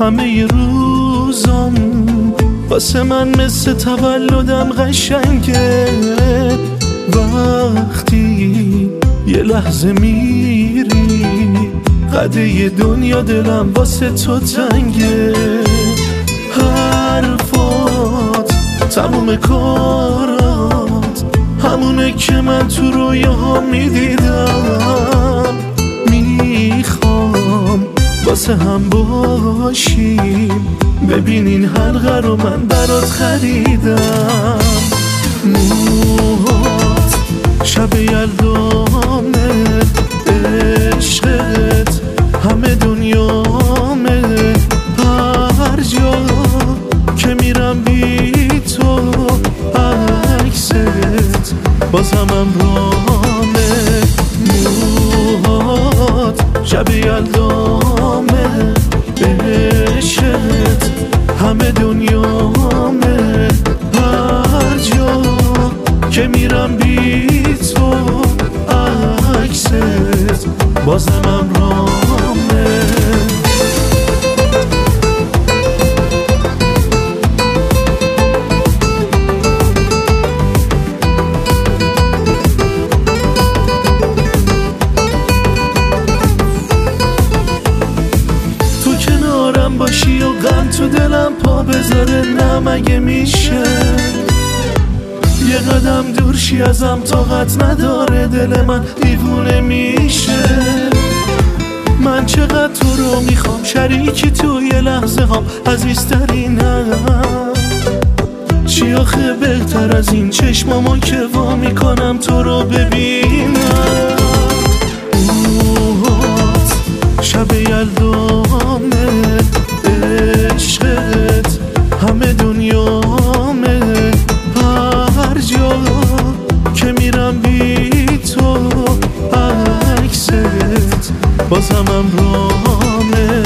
همه روزام واسه من مثل تولدم قشنگه. وقتی یه لحظه میری قده دنیا دلم واسه تو تنگه. حرفات تموم کارات همونه که من تو رویاها میدیدم. میخوام واسه هم باشیم ببین این حلقه رو من برات خریدم. موهات شب یلدامه، عشقت همه دنیامه. هر جا که میرم بی تو عکست بازم امرامه. موهات شب یلدامه، عشقت همه دنیامه. هر جا که میرم بی تو عکست بازم امرامه. تو کنارم باشی و غم تو دلم پا بذاره، نه مگه میشه یه قدم دور شی ازم؟ طاقت نداره دل من دیوونه میشه. من چقدر تو رو میخوام، شریکی تو یه لحظه هم عزیزترینم. چی آخه بهتر از این چشمامو که وا میکنم تو رو ببینم. موهات شب یلدامه، عشقت همه دنیامه. هر جا که میرم بی تو عکست بازم امرامه.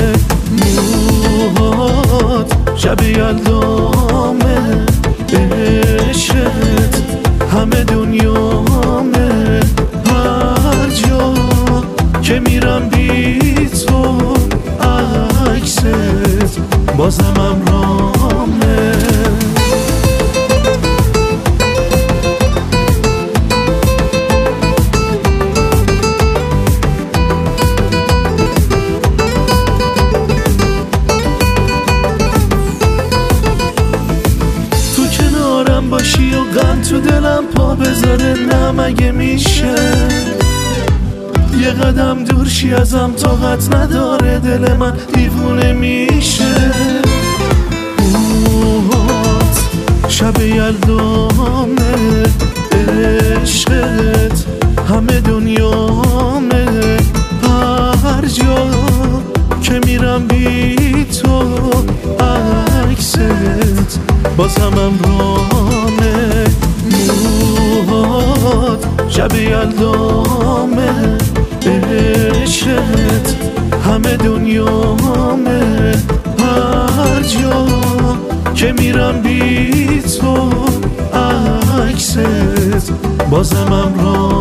موهات شب یلدامه، عشقت همه دنیامه. هر جا که میرم بی تو عکست بازم امرامه. باشی و غم تو دلم پا بذاره، نه مگه میشه یه قدم دور شی ازم؟ طاقت نداره دل من دیوونه میشه. موهات شب یلدامه، عشقت همه دنیامه. هر جا که میرم بی تو عکست بازم امرامه. موهات شب یلدامه، عشقت همه دنیامه. هر جا که میرم بی تو عکست بازم امرامه.